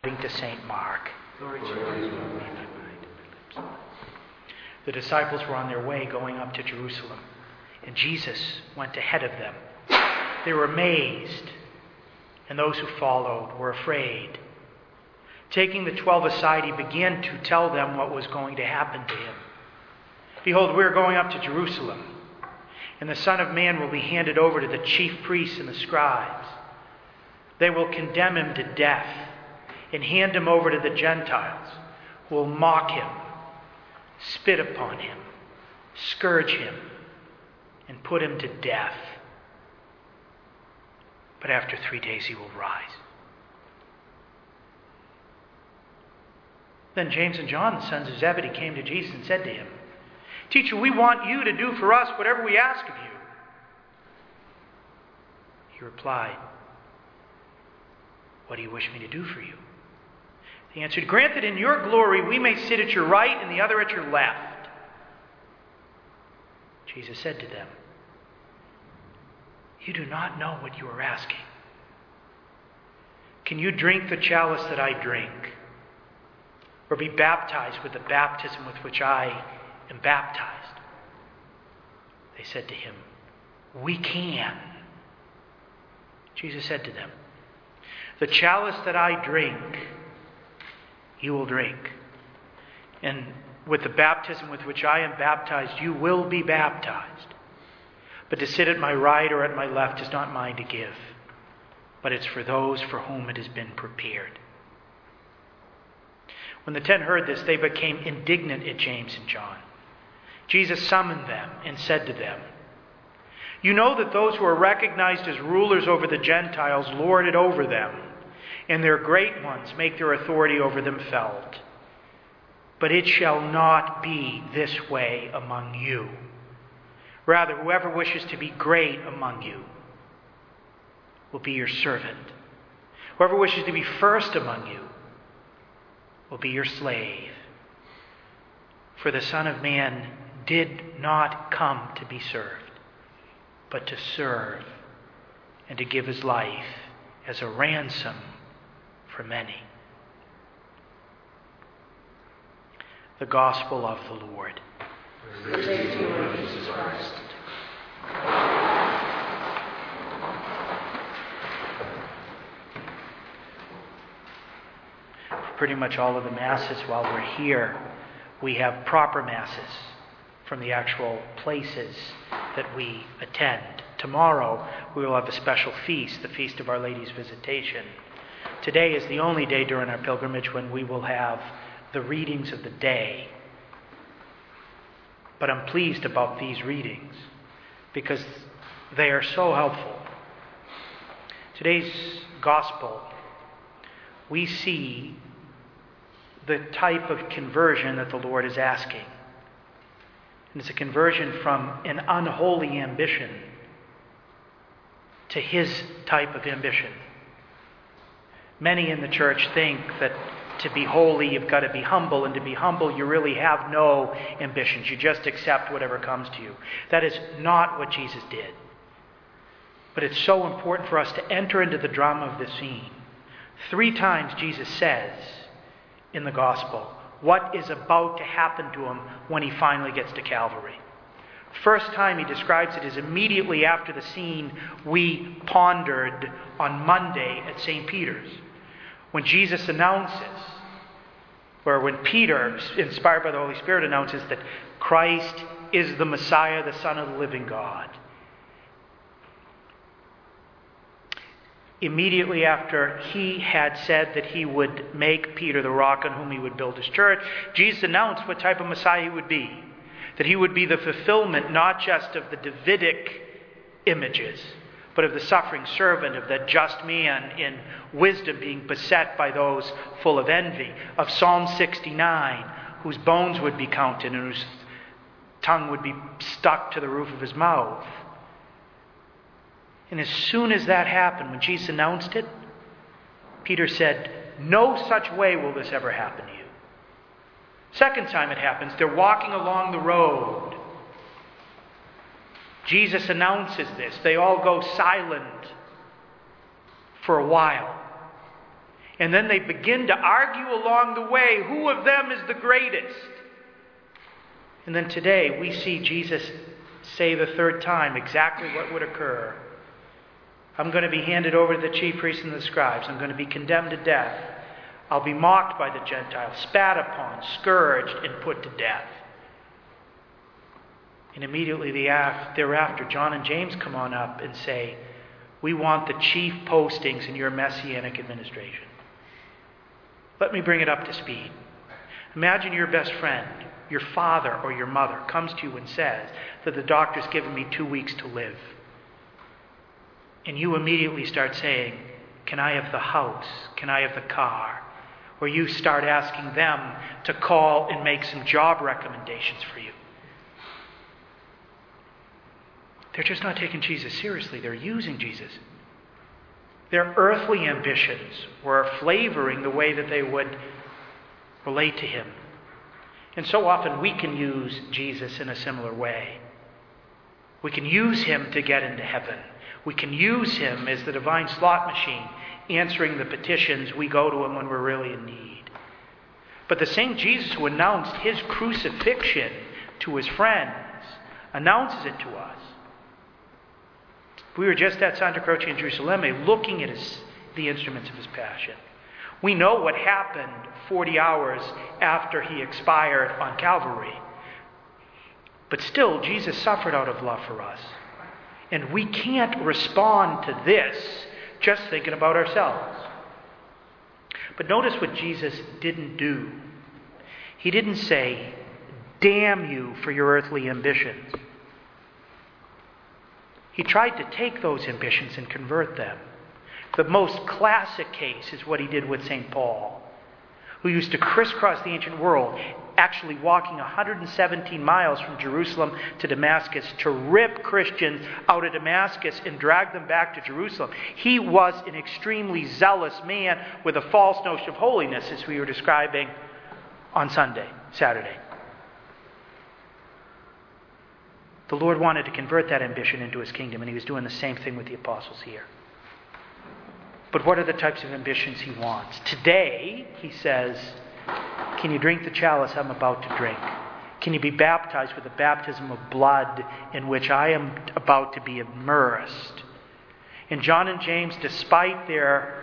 To St. Mark. The disciples were on their way going up to Jerusalem, and Jesus went ahead of them. They were amazed, and those who followed were afraid. Taking the 12 aside, he began to tell them what was going to happen to him. Behold, we are going up to Jerusalem, and the Son of Man will be handed over to the chief priests and the scribes. They will condemn him to death and hand him over to the Gentiles, who will mock him, spit upon him, scourge him, and put him to death. But after 3 days he will rise. Then James and John, the sons of Zebedee, came to Jesus and said to him, "Teacher, we want you to do for us whatever we ask of you." He replied, "What do you wish me to do for you?" He answered, "Grant that in your glory we may sit at your right and the other at your left." Jesus said to them, "You do not know what you are asking. Can you drink the chalice that I drink, or be baptized with the baptism with which I am baptized?" They said to him, "We can." Jesus said to them, "The chalice that I drink, you will drink. And with the baptism with which I am baptized, you will be baptized. But to sit at my right or at my left is not mine to give, but it's for those for whom it has been prepared." When the 10 heard this, they became indignant at James and John. Jesus summoned them and said to them, "You know that those who are recognized as rulers over the Gentiles lord it over them, and their great ones make their authority over them felt. But it shall not be this way among you. Rather, whoever wishes to be great among you will be your servant. Whoever wishes to be first among you will be your slave. For the Son of Man did not come to be served, but to serve and to give his life as a ransom for many." The Gospel of the Lord. Praise to you, Lord Jesus Christ. For pretty much all of the Masses while we're here, we have proper Masses from the actual places that we attend. Tomorrow we will have a special feast, the Feast of Our Lady's Visitation. Today is the only day during our pilgrimage when we will have the readings of the day. But I'm pleased about these readings because they are so helpful. Today's gospel, we see the type of conversion that the Lord is asking. And it's a conversion from an unholy ambition to his type of ambition. Many in the church think that to be holy, you've got to be humble, and to be humble, you really have no ambitions. You just accept whatever comes to you. That is not what Jesus did. But it's so important for us to enter into the drama of this scene. 3 times Jesus says in the gospel what is about to happen to him when he finally gets to Calvary. First time he describes it is immediately after the scene we pondered on Monday at St. Peter's. When Jesus announces, or when Peter, inspired by the Holy Spirit, announces that Christ is the Messiah, the Son of the living God. Immediately after he had said that he would make Peter the rock on whom he would build his church, Jesus announced what type of Messiah he would be. That he would be the fulfillment not just of the Davidic images, but of the suffering servant, of the just man in wisdom being beset by those full of envy, of Psalm 69, whose bones would be counted and whose tongue would be stuck to the roof of his mouth. And as soon as that happened, when Jesus announced it, Peter said, "No such way will this ever happen to you." Second time it happens, they're walking along the road. Jesus announces this. They all go silent for a while. And then they begin to argue along the way, who of them is the greatest? And then today we see Jesus say the third time exactly what would occur. I'm going to be handed over to the chief priests and the scribes. I'm going to be condemned to death. I'll be mocked by the Gentiles, spat upon, scourged, and put to death. And immediately thereafter, John and James come on up and say, we want the chief postings in your messianic administration. Let me bring it up to speed. Imagine your best friend, your father or your mother, comes to you and says that the doctor's given me 2 weeks to live. And you immediately start saying, can I have the house? Can I have the car? Or you start asking them to call and make some job recommendations for you. They're just not taking Jesus seriously. They're using Jesus. Their earthly ambitions were flavoring the way that they would relate to him. And so often we can use Jesus in a similar way. We can use him to get into heaven. We can use him as the divine slot machine, answering the petitions we go to him when we're really in need. But the same Jesus who announced his crucifixion to his friends announces it to us. We were just at Santa Croce in Jerusalem looking at the instruments of his passion. We know what happened 40 hours after he expired on Calvary. But still, Jesus suffered out of love for us. And we can't respond to this just thinking about ourselves. But notice what Jesus didn't do. He didn't say, damn you for your earthly ambitions. He tried to take those ambitions and convert them. The most classic case is what he did with St. Paul, who used to crisscross the ancient world, actually walking 117 miles from Jerusalem to Damascus to rip Christians out of Damascus and drag them back to Jerusalem. He was an extremely zealous man with a false notion of holiness, as we were describing on Saturday. The Lord wanted to convert that ambition into his kingdom, and he was doing the same thing with the apostles here. But what are the types of ambitions he wants? Today, he says, can you drink the chalice I'm about to drink? Can you be baptized with the baptism of blood in which I am about to be immersed? And John and James, despite their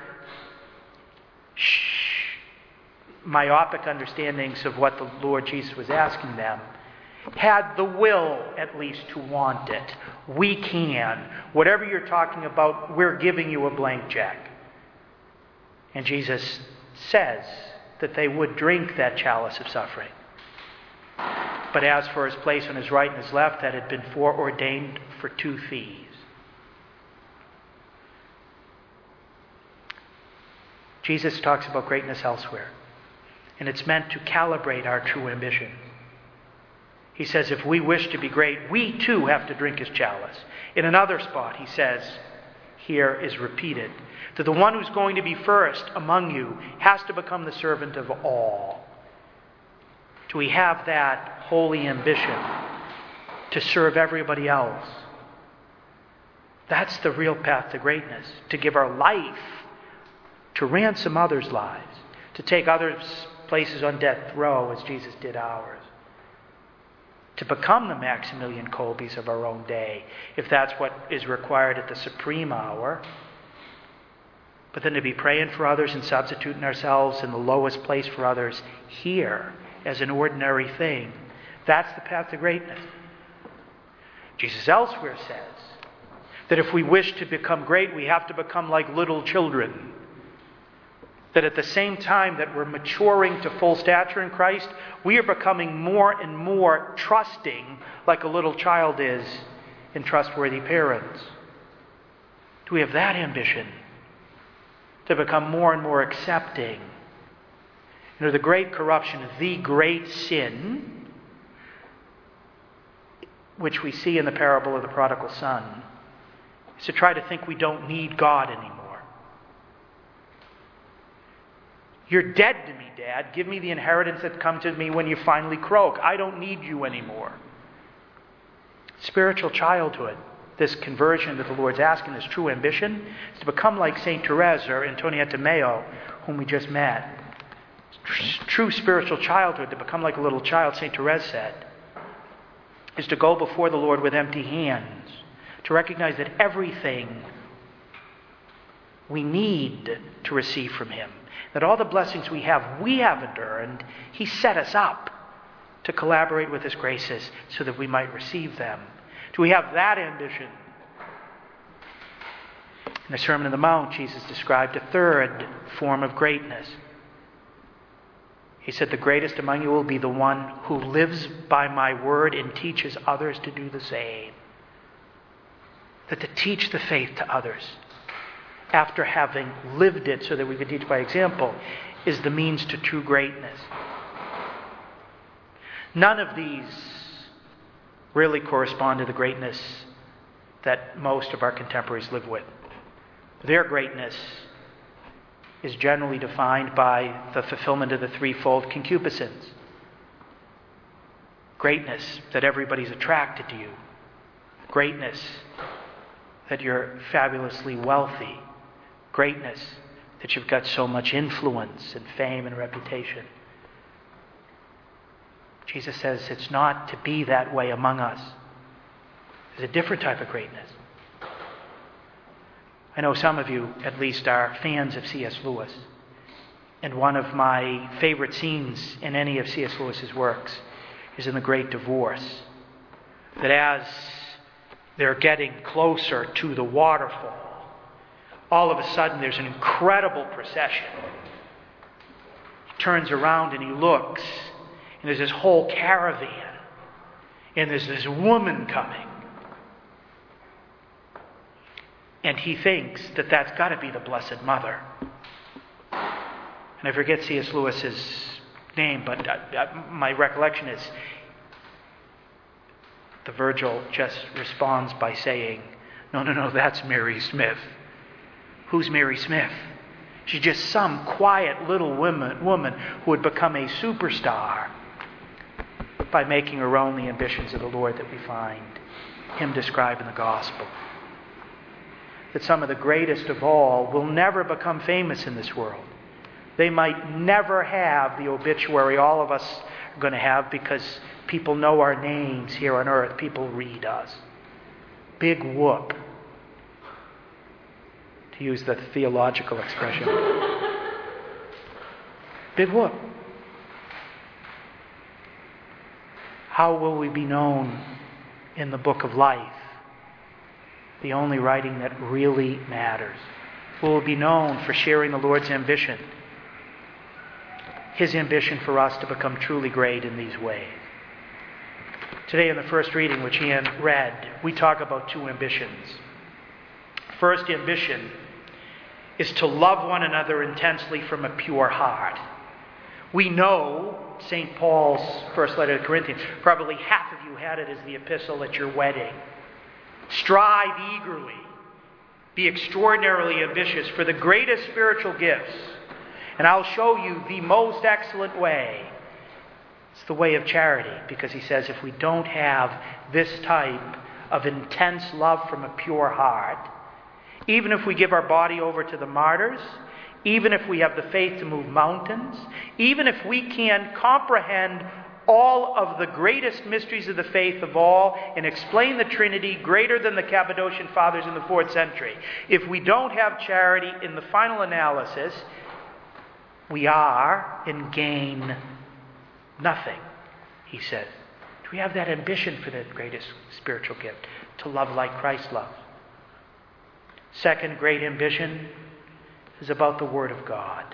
myopic understandings of what the Lord Jesus was asking them, had the will at least to want it. We can. Whatever you're talking about, we're giving you a blank check. And Jesus says that they would drink that chalice of suffering. But as for his place on his right and his left, that had been foreordained for 2 thieves. Jesus talks about greatness elsewhere, and it's meant to calibrate our true ambition. He says if we wish to be great, we too have to drink his chalice. In another spot, he says, here is repeated, that the one who's going to be first among you has to become the servant of all. Do we have that holy ambition to serve everybody else? That's the real path to greatness, to give our life to ransom others' lives, to take others' places on death row as Jesus did ours. To become the Maximilian Kolbes of our own day, if that's what is required at the supreme hour. But then to be praying for others and substituting ourselves in the lowest place for others here as an ordinary thing. That's the path to greatness. Jesus elsewhere says that if we wish to become great, we have to become like little children. That at the same time that we're maturing to full stature in Christ, we are becoming more and more trusting like a little child is in trustworthy parents. Do we have that ambition? To become more and more accepting? You know, the great corruption, the great sin, which we see in the parable of the prodigal son, is to try to think we don't need God anymore. You're dead to me, Dad. Give me the inheritance that comes to me when you finally croak. I don't need you anymore. Spiritual childhood this conversion that the Lord's asking, this true ambition, is to become like St. Therese or Antonietta Mayo, whom we just met. True spiritual childhood, to become like a little child, St. Therese said, is to go before the Lord with empty hands, to recognize that everything we need to receive from Him, that all the blessings we haven't earned. He set us up to collaborate with His graces so that we might receive them. Do we have that ambition? In the Sermon on the Mount, Jesus described a third form of greatness. He said, the greatest among you will be the one who lives by my word and teaches others to do the same. That to teach the faith to others, after having lived it so that we can teach by example, is the means to true greatness. None of these really correspond to the greatness that most of our contemporaries live with. Their greatness is generally defined by the fulfillment of the threefold concupiscence. Greatness that everybody's attracted to you. Greatness that you're fabulously wealthy. Greatness that you've got so much influence and fame and reputation. Jesus says it's not to be that way among us. There's a different type of greatness. I know some of you, at least, are fans of C.S. Lewis. And one of my favorite scenes in any of C.S. Lewis's works is in The Great Divorce. That as they're getting closer to the waterfall, all of a sudden there's an incredible procession. He turns around and he looks, and there's this whole caravan, and there's this woman coming. And he thinks that that's got to be the Blessed Mother. And I forget C.S. Lewis's name, but my recollection is the Virgil just responds by saying, no, that's Mary Smith. Who's Mary Smith? She's just some quiet little woman who would become a superstar by making her own the ambitions of the Lord that we find Him describe in the Gospel. That some of the greatest of all will never become famous in this world. They might never have the obituary all of us are going to have because people know our names here on earth. People read us. Big whoop, to use the theological expression. Big whoop. How will we be known in the book of life? The only writing that really matters. Will be known for sharing the Lord's ambition. His ambition for us to become truly great in these ways. Today in the first reading, which Ian read, we talk about two ambitions. First ambition is to love one another intensely from a pure heart. We know St. Paul's first letter to Corinthians. Probably half of you had it as the epistle at your wedding. Strive eagerly. Be extraordinarily ambitious for the greatest spiritual gifts. And I'll show you the most excellent way. It's the way of charity, because he says if we don't have this type of intense love from a pure heart, even if we give our body over to the martyrs, even if we have the faith to move mountains, even if we can comprehend all of the greatest mysteries of the faith of all and explain the Trinity greater than the Cappadocian Fathers in the 4th century, if we don't have charity in the final analysis, we are and gain nothing, he said. Do we have that ambition for the greatest spiritual gift? To love like Christ loves. Second great ambition is about the Word of God.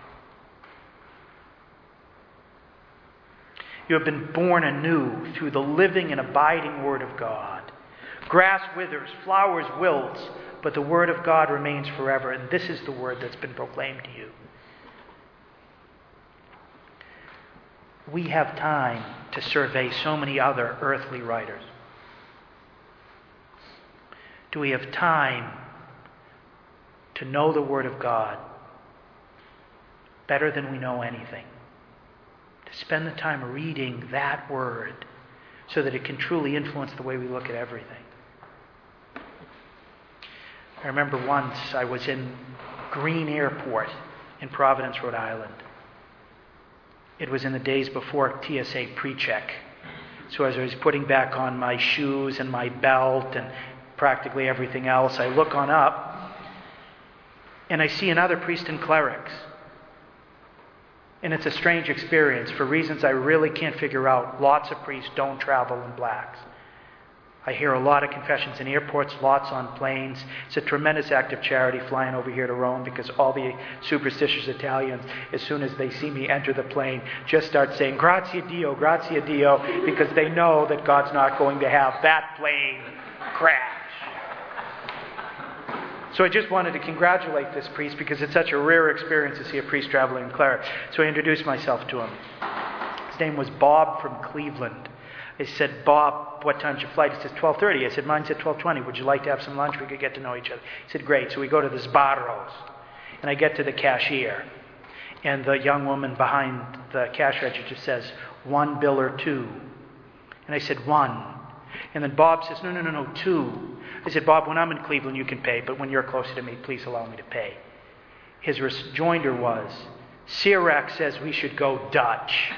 You have been born anew through the living and abiding Word of God. Grass withers, flowers wilt, but the Word of God remains forever, and this is the Word that's been proclaimed to you. We have time to survey so many other earthly writers. Do we have time to know the Word of God better than we know anything? To spend the time reading that Word so that it can truly influence the way we look at everything. I remember once I was in Green Airport in Providence, Rhode Island. It was in the days before TSA pre-check. So as I was putting back on my shoes and my belt and practically everything else, I look on up and I see another priest and clerics. And it's a strange experience. For reasons I really can't figure out, lots of priests don't travel in blacks. I hear a lot of confessions in airports, lots on planes. It's a tremendous act of charity flying over here to Rome, because all the superstitious Italians, as soon as they see me enter the plane, just start saying, grazie Dio, because they know that God's not going to have that plane crash. So I just wanted to congratulate this priest, because it's such a rare experience to see a priest traveling in cleric. So I introduced myself to him. His name was Bob from Cleveland. I said, Bob, what time's your flight? He says, 12:30. I said, mine's at 12:20. Would you like to have some lunch? We could get to know each other. He said, great. So we go to the Sbarro's. And I get to the cashier. And the young woman behind the cash register says, 1 bill or 2? And I said, 1. And then Bob says, no, 2. I said, Bob, when I'm in Cleveland, you can pay. But when you're closer to me, please allow me to pay. His rejoinder was, Sirach says we should go Dutch.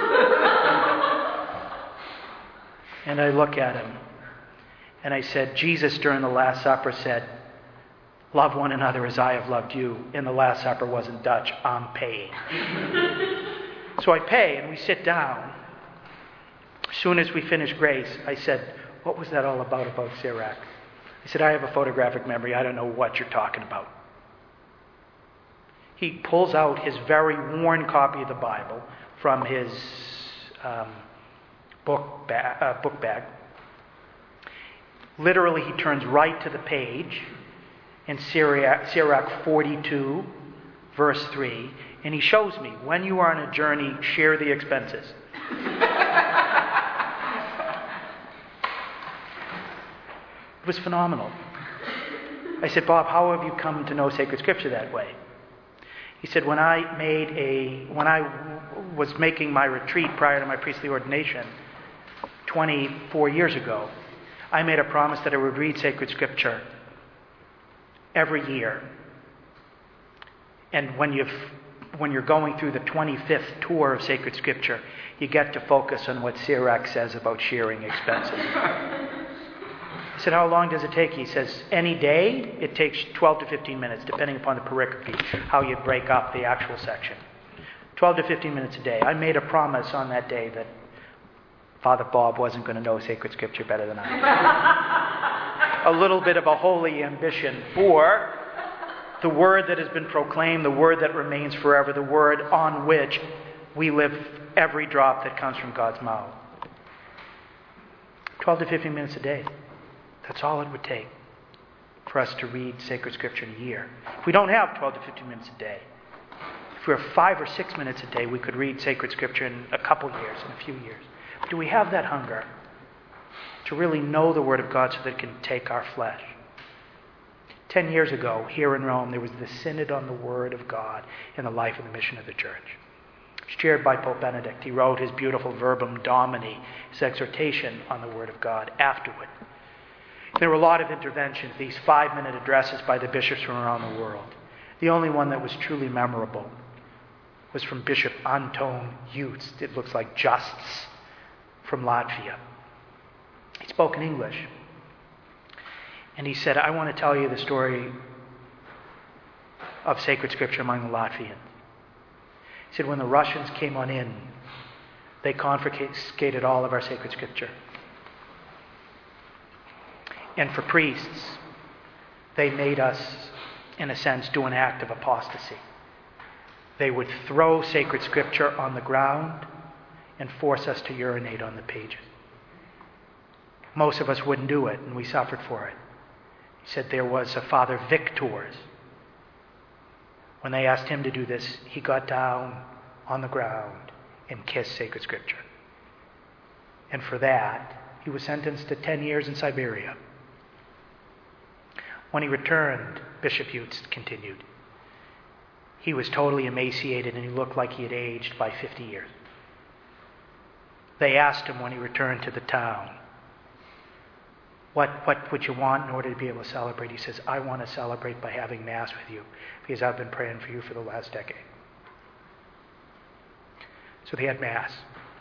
And I look at him, and I said, Jesus during the Last Supper said, love one another as I have loved you. And the Last Supper wasn't Dutch. I'm paying. So I pay, and we sit down. As soon as we finish grace, I said, what was that all about Sirach? He said, I have a photographic memory. I don't know what you're talking about. He pulls out his very worn copy of the Bible from his book bag. Literally, he turns right to the page in Sirach 42, verse 3, and he shows me, when you are on a journey, share the expenses. It was phenomenal. I said, Bob, how have you come to know sacred scripture that way? He said, when I was making my retreat prior to my priestly ordination 24 years ago, I made a promise that I would read sacred scripture every year. And when you're going through the 25th tour of sacred scripture, you get to focus on what Sirach says about sharing expenses. I said, how long does it take? He says, any day, it takes 12 to 15 minutes, depending upon the pericope, how you break up the actual section. 12 to 15 minutes a day. I made a promise on that day that Father Bob wasn't going to know sacred scripture better than I. A little bit of a holy ambition for the word that has been proclaimed, the word that remains forever, the word on which we live every drop that comes from God's mouth. 12 to 15 minutes a day. That's all it would take for us to read sacred scripture in a year. If we don't have 12 to 15 minutes a day, if we have 5 or 6 minutes a day, we could read sacred scripture in a couple years, in a few years. But do we have that hunger to really know the Word of God so that it can take our flesh? 10 years ago, here in Rome, there was the Synod on the Word of God in the life and the mission of the Church. It was chaired by Pope Benedict. He wrote his beautiful Verbum Domini, his exhortation on the Word of God afterward. There were a lot of interventions, these 5-minute addresses by the bishops from around the world. The only one that was truly memorable was from Bishop Anton Jutst. It looks like Justs from Latvia. He spoke in English. And he said, I want to tell you the story of sacred scripture among the Latvians. He said, when the Russians came on in, they confiscated all of our sacred scripture. And for priests, they made us, in a sense, do an act of apostasy. They would throw sacred scripture on the ground and force us to urinate on the pages. Most of us wouldn't do it, and we suffered for it. He said there was a Father Victors. When they asked him to do this, he got down on the ground and kissed sacred scripture. And for that, he was sentenced to 10 years in Siberia. When he returned, Bishop Jutst continued, he was totally emaciated and he looked like he had aged by 50 years. They asked him when he returned to the town, What would you want in order to be able to celebrate? He says, I want to celebrate by having Mass with you because I've been praying for you for the last decade. So they had Mass.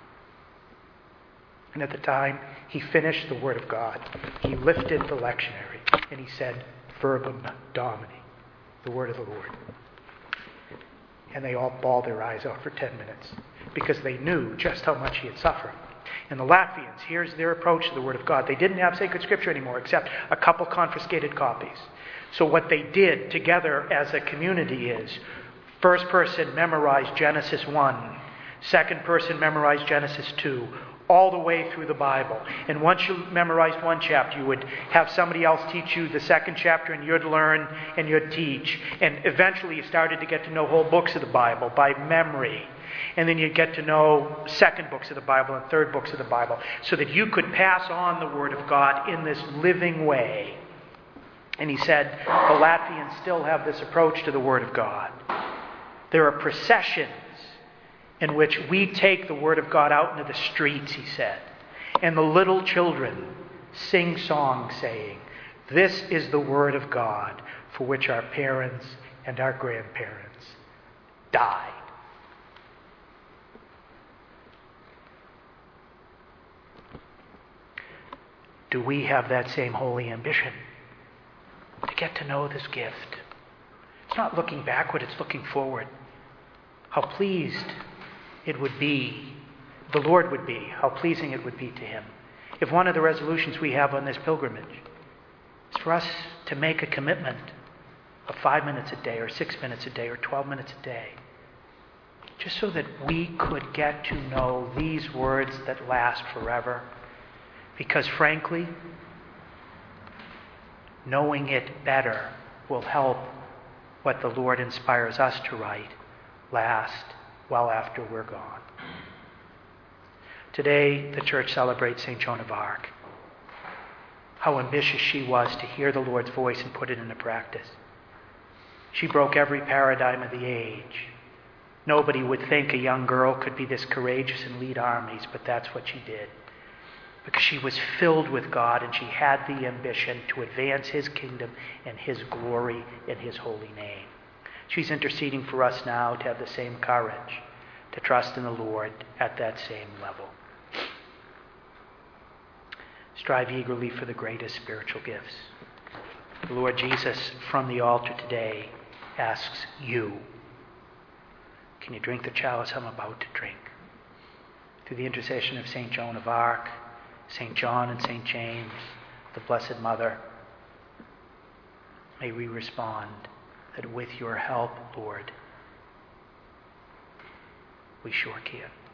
And at the time he finished the Word of God, he lifted the lectionary and he said, Verbum Domini, the Word of the Lord. And they all bawled their eyes out for 10 minutes because they knew just how much he had suffered. And the Latvians, here's their approach to the Word of God. They didn't have sacred scripture anymore except a couple confiscated copies. So what they did together as a community is, first person memorized Genesis 1, second person memorized Genesis 2, all the way through the Bible. And once you memorized one chapter, you would have somebody else teach you the second chapter, and you'd learn and you'd teach. And eventually you started to get to know whole books of the Bible by memory. And then you'd get to know second books of the Bible and third books of the Bible, so that you could pass on the Word of God in this living way. And he said, the Latvians still have this approach to the Word of God. There are processions in which we take the Word of God out into the streets, he said. And the little children sing songs saying, this is the Word of God for which our parents and our grandparents died. Do we have that same holy ambition to get to know this gift? It's not looking backward, it's looking forward. How pleased it would be, the Lord would be, how pleasing it would be to him. If one of the resolutions we have on this pilgrimage is for us to make a commitment of 5 minutes a day or 6 minutes a day or 12 minutes a day, just so that we could get to know these words that last forever. Because frankly, knowing it better will help what the Lord inspires us to write last well after we're gone. Today, the church celebrates St. Joan of Arc. How ambitious she was to hear the Lord's voice and put it into practice. She broke every paradigm of the age. Nobody would think a young girl could be this courageous and lead armies, but that's what she did. Because she was filled with God and she had the ambition to advance His kingdom and His glory in His holy name. She's interceding for us now to have the same courage, to trust in the Lord at that same level. Strive eagerly for the greatest spiritual gifts. The Lord Jesus, from the altar today, asks you, can you drink the chalice I'm about to drink? Through the intercession of St. Joan of Arc, St. John and St. James, the Blessed Mother, may we respond that with your help, Lord, we sure can.